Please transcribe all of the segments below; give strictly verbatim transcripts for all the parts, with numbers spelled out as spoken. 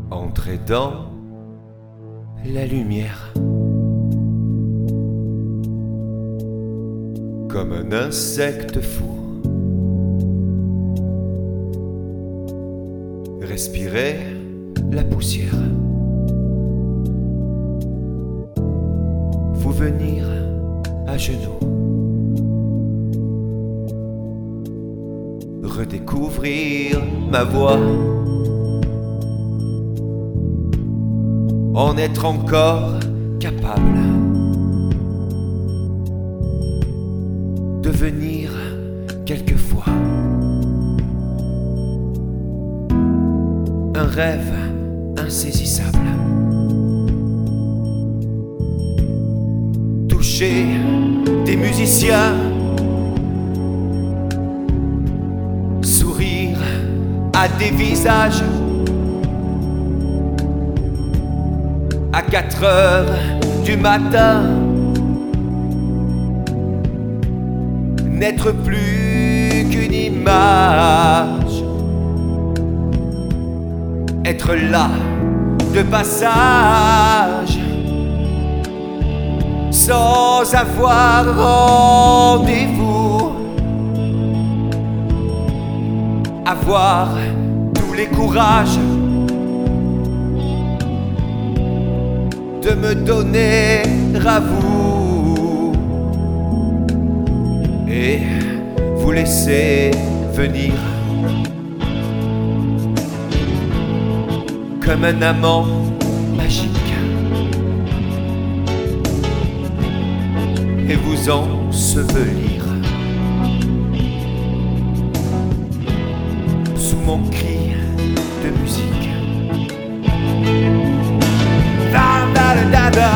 Entrez dans la lumière comme un insecte fou. Respirez la poussière. Vous venir à genoux. Redécouvrir ma voix. En être encore capable. Devenir quelquefois un rêve insaisissable. Toucher des musiciens, sourire à des visages. À quatre heures du matin, n'être plus qu'une image, être là de passage, sans avoir rendez-vous, avoir tous les courages de me donner à vous et vous laisser venir comme un amant magique et vous ensevelir sous mon cri de musique. Da, da, da, da.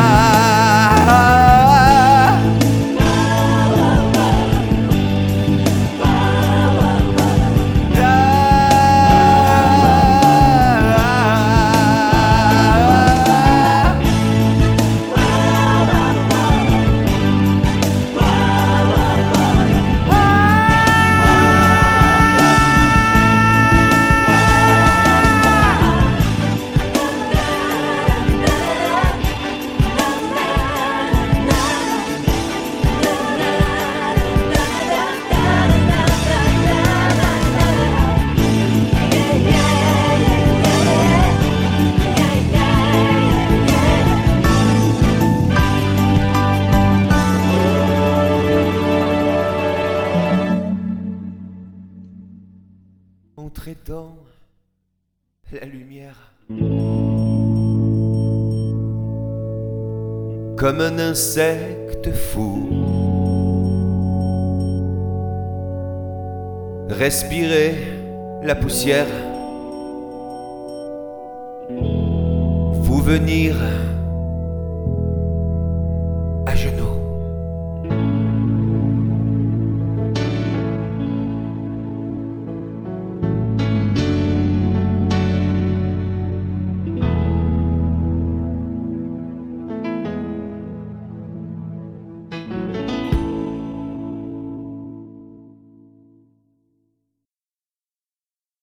Entrez dans la lumière comme un insecte fou. Respirez la poussière. Vous venir